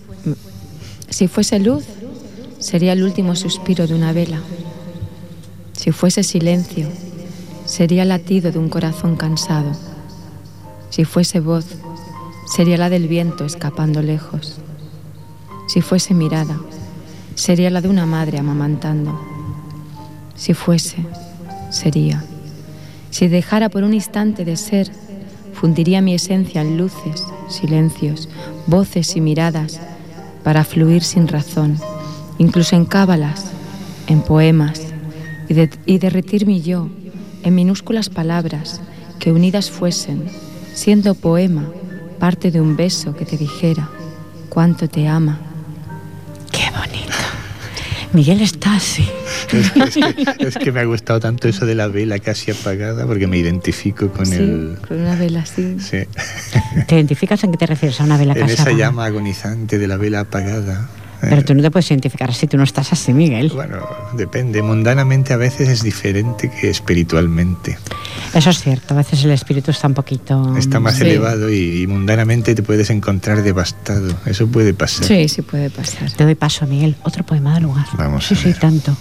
luz, sería el último suspiro de una vela. Si fuese silencio, sería el latido de un corazón cansado. Si fuese voz, sería la del viento escapando lejos. Si fuese mirada, sería la de una madre amamantando. Si fuese, sería. Si dejara por un instante de ser, fundiría mi esencia en luces, silencios, voces y miradas para fluir sin razón, incluso en cábalas, en poemas, y derretir mi yo en minúsculas palabras que unidas fuesen, siendo poema, parte de un beso que te dijera cuánto te ama. Qué bonito. Miguel está así. Es que me ha gustado tanto eso de la vela casi apagada porque me identifico con el... Con una vela así. Sí. ¿Te identificas en qué te refieres? ¿A una vela En casi esa apagada? llama agonizante de la vela apagada. Pero tú no te puedes identificar así, tú no estás así, Miguel. Bueno, depende. Mundanamente a veces es diferente que espiritualmente. Eso es cierto, a veces el espíritu está un poquito... Está más Sí. elevado y mundanamente te puedes encontrar devastado. Eso puede pasar. Sí, sí puede pasar. Te doy paso, Miguel. Otro poema de lugar. Vamos Sí, a sí, ver. tanto.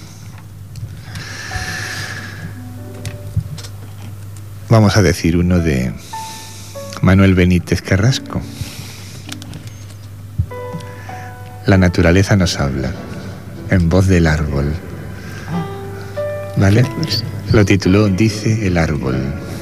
Vamos a decir uno de Manuel Benítez Carrasco. La naturaleza nos habla, en voz del árbol. ¿Vale? Lo tituló Dice el árbol.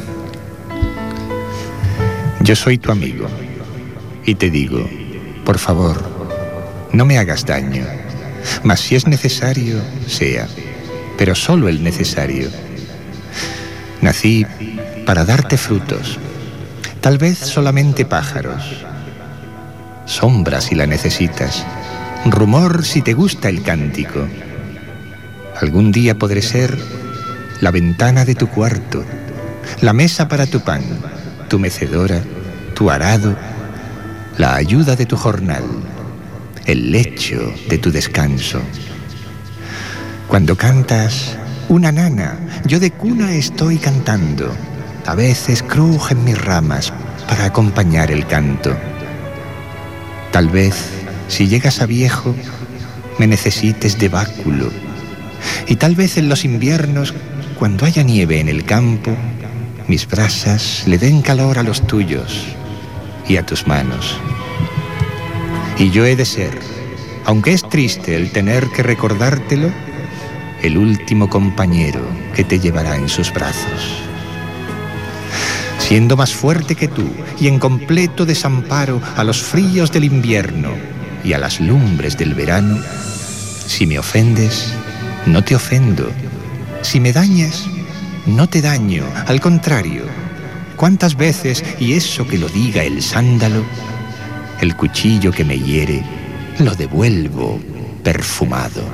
Yo soy tu amigo y te digo, por favor, no me hagas daño, mas si es necesario, sea, pero solo el necesario. Nací para darte frutos, tal vez solamente pájaros, sombra si la necesitas, rumor si te gusta el cántico. Algún día podré ser la ventana de tu cuarto, la mesa para tu pan, tu mecedora tu arado, la ayuda de tu jornal, el lecho de tu descanso. Cuando cantas, una nana, yo de cuna estoy cantando. A veces crujen mis ramas para acompañar el canto. Tal vez, si llegas a viejo, me necesites de báculo. Y tal vez en los inviernos, cuando haya nieve en el campo, mis brasas le den calor a los tuyos y a tus manos. Y yo he de ser, aunque es triste el tener que recordártelo, el último compañero que te llevará en sus brazos. Siendo más fuerte que tú y en completo desamparo a los fríos del invierno y a las lumbres del verano, si me ofendes, no te ofendo. Si me dañas, no te daño. Al contrario, ¿cuántas veces, y eso que lo diga el sándalo, el cuchillo que me hiere, lo devuelvo perfumado?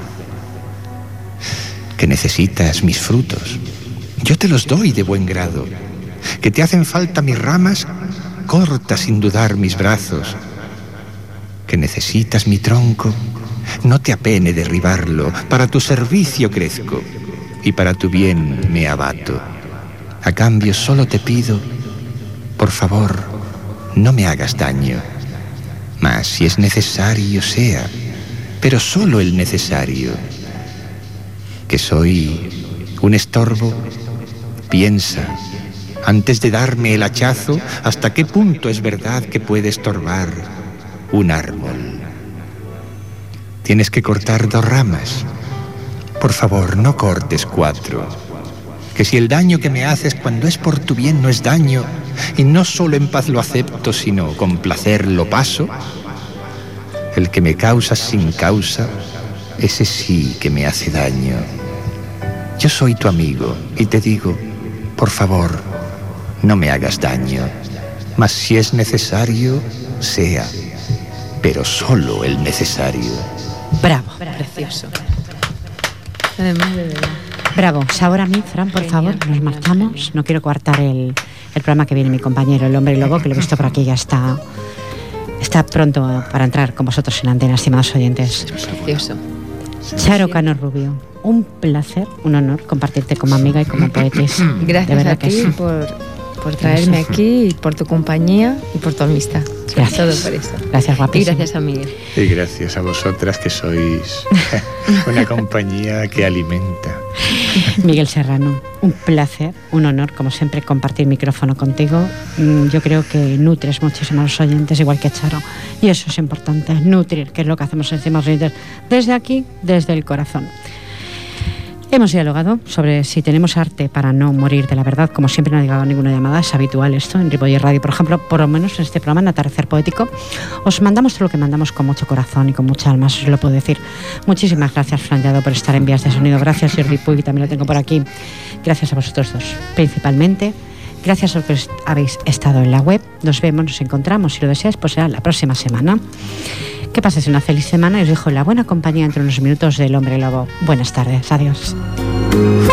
Que necesitas mis frutos, yo te los doy de buen grado. Que te hacen falta mis ramas, corta sin dudar mis brazos. Que necesitas mi tronco, no te apene derribarlo. Para tu servicio crezco y para tu bien me abato. A cambio solo te pido, por favor, no me hagas daño. Mas si es necesario sea, pero solo el necesario. Que soy un estorbo, piensa, antes de darme el hachazo, hasta qué punto es verdad que puede estorbar un árbol. Tienes que cortar 2 ramas. Por favor, no cortes 4. Que si el daño que me haces cuando es por tu bien no es daño, y no solo en paz lo acepto, sino con placer lo paso, el que me causas sin causa, ese sí que me hace daño. Yo soy tu amigo y te digo, por favor, no me hagas daño. Mas si es necesario, sea, pero solo el necesario. Bravo. Precioso. Bravo. Ahora a mí, Fran, por favor, nos marchamos. No quiero coartar el programa que viene mi compañero, el hombre lobo, que lo he visto por aquí, ya está pronto para entrar con vosotros en antena, estimados oyentes. Precioso. Charo Cano Rubio, un placer, un honor compartirte como amiga y como poetisa. Gracias a ti por traerme aquí, y por tu compañía y por tu amistad. Gracias. Todo por eso. Gracias, guapísima. Y gracias a Miguel. Y gracias a vosotras, que sois una compañía que alimenta. Miguel Serrano, un placer, un honor, como siempre, compartir micrófono contigo. Yo creo que nutres muchísimo a los oyentes, igual que Charo. Y eso es importante, nutrir, que es lo que hacemos encima de los oyentes, desde aquí, desde el corazón. Hemos dialogado sobre si tenemos arte para no morir de la verdad. Como siempre, no ha llegado ninguna llamada. Es habitual esto en Ripollet Radio, por ejemplo. Por lo menos en este programa, en Atardecer Poético, os mandamos todo lo que mandamos con mucho corazón y con mucha alma, eso os lo puedo decir. Muchísimas gracias, Fran Lladó, por estar en Vías de Sonido. Gracias, Jordi Puy, que también lo tengo por aquí. Gracias a vosotros dos, principalmente. Gracias a los que habéis estado en la web. Nos vemos, nos encontramos, si lo deseáis, pues será la próxima semana. Que paséis una feliz semana y os dejo en la buena compañía entre unos minutos del Hombre Lobo. Buenas tardes, adiós.